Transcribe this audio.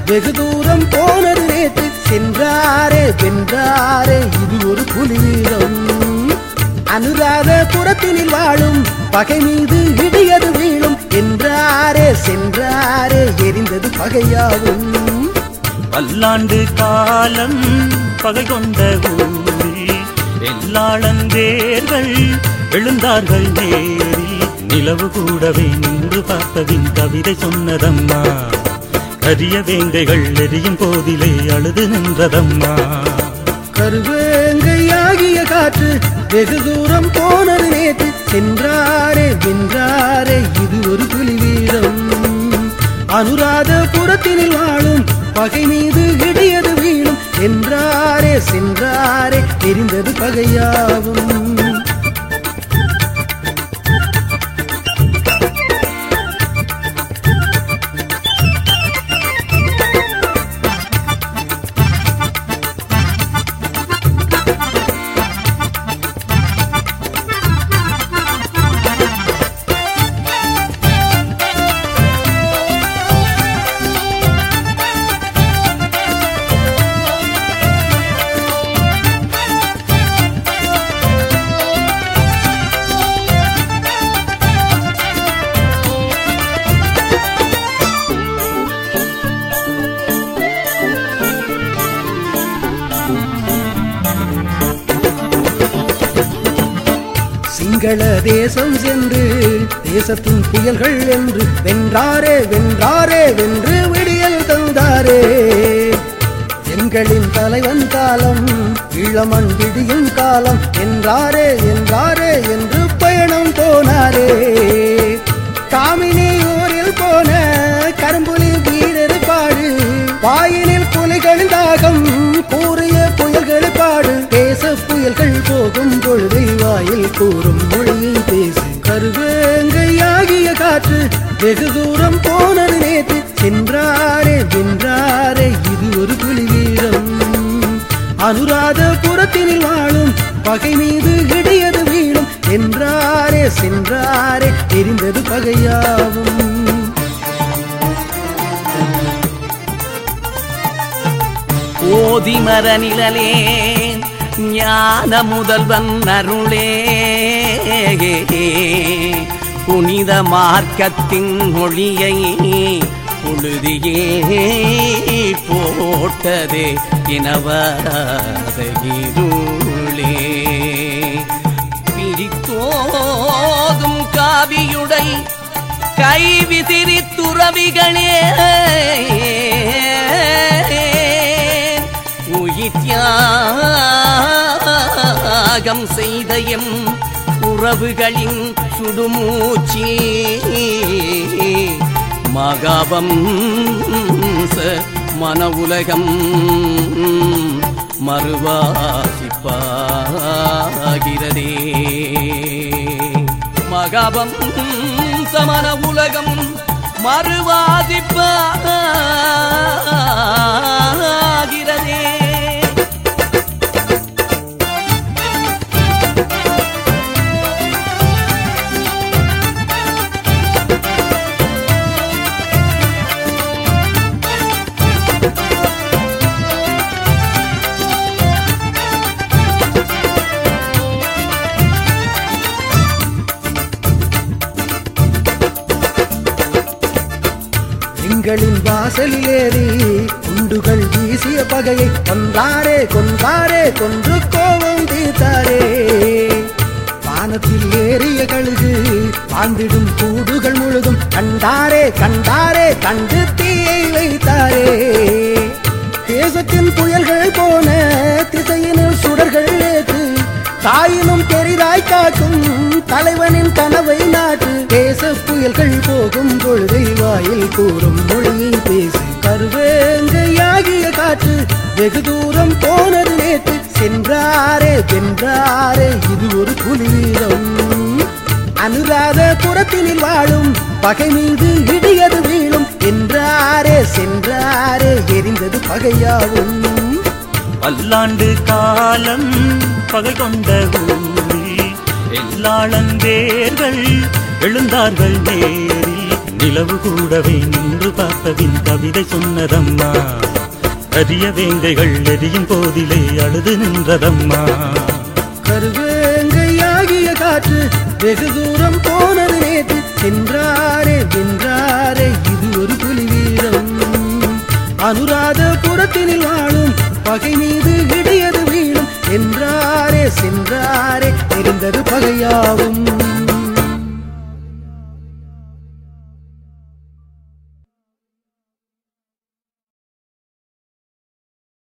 வெகு தூரம் போனது நேற்று சென்றாரே வென்றாரே இது ஒரு புலி வீரம். அனுராதபுரத்தினில் வாழும் பகை மீது இடியது வீழும் என்றாரே சென்றாரே எரிந்தது பகையாகும். பல்லாண்டு காலம் பகை கொண்ட ஊரில் எல்லாளந்தேர்கள் எழுந்தார்கள் நேரி. நிலவு கூடவே நின்று பார்த்ததின் கவிதை சொன்னதம்மா. கரிய வேங்கைகள் எரியும் போதிலே அழுது நின்றதம்மா. கருவேங்கையாகிய காற்று வெகு தூரம் போனது நேற்று சென்றாரே வென்றாரே இது ஒரு புலி வீரம். அனுராதபுரத்தினில் வாழும் பகை மீது இடியது வீழும் என்றாரே சென்றாரே எரிந்தது பகையாகும். சிங்கள தேசம் சென்று தேசத்தின் புயல்கள் என்று வென்றாரே வென்றாரே வென்று விடியல் தந்தாரே. எங்களின் தலைவன் காலம் இளமண் விடியும் காலம் என்றாரே என்றாரே என்று பயணம் போனாரே. காமினி ஊரில் போன கரும்புலி வீரர் பாடு வாயினில் புலிகளின் தாகம் கூறிய புயல்கள் பாடு. தேச புயல்கள் போகும் பொழுதை வாயில் கூறும் மொழியை பேசு. கருவேங்கையாகிய காற்று வெகு தூரம் போனது நேற்று சென்றாரே வென்றாரே இது ஒரு புலி வீரம். அனுராதபுரத்தினில் வாழும் பகை மீது இடியது வீழும் என்றாரே சென்றாரே எரிந்தது பகையாகும். ஓதிமர நிழலே ஞான முதல்வன் அருளே புனித மார்க்கத்தின் மொழியை புழுதியே போட்டதே இனவத இருளே. பிரித்தோதும் காவியுடை கை விசிறி துறவிகளே தியாகம் செய்த எம் உறவுகளின் சுடுமூச்சி மகாவம்ச மன உலகம் மறுவாசிப்பாகிறதே. மகாவம்ச மன உலகம் மறுவாசிப்பாகிறதே. எங்களின் வாசலில் ஏறி குண்டுகள் வீசிய பகையை கொன்றாரே கொன்றாரே கொன்று கோபம் தீர்த்தாரே. வானத்தில் ஏறிய கழுகு வாழ்ந்திடும் கூடுகள் முழுதும் கண்டாரே கண்டாரே கண்டு தீயை வைத்தாரே. தேசத்தின் புயல்கள் போன திசையினில் சுடர்கள் ஏற்று தாயினும் பெரிதாய் காக்கும் தலைவனின் கனவை நாட்டு. தேச புயல்கள் போகும் பொழுதை வாயில் கூறும் மொழியை பேசு. கருவேங்கையாகிய காற்று வெகு தூரம் போனது நேற்று சென்றாரே வென்றாரே இது ஒரு புலி வீரம். அனுராதபுரத்தினில் வாழும் பகை மீது இடியது வீழும் என்றாரே சென்றாரே எரிந்தது பகையாகும். பல்லாண்டு காலம் பகை கொண்ட ஊரில் எல்லாளந்தேர்கள் எழுந்தார்கள் நேரி. நிலவு கூடவே நின்று பார்த்ததின் கவிதை சொன்னதம்மா கரிய வேங்கைகள் எரியும் போதிலே அழுது நின்றதம்மா கருவேங்கையாகிய காற்று வெகு தூரம் போனது நேற்று சென்றாரே வென்றாரே இது ஒரு புலி வீரம் அனுராதபுரத்தினில் வாழும் பகை மீது இடியது வீழும் என்றாரே சென்றாரே தெரிந்தது பகையாவும்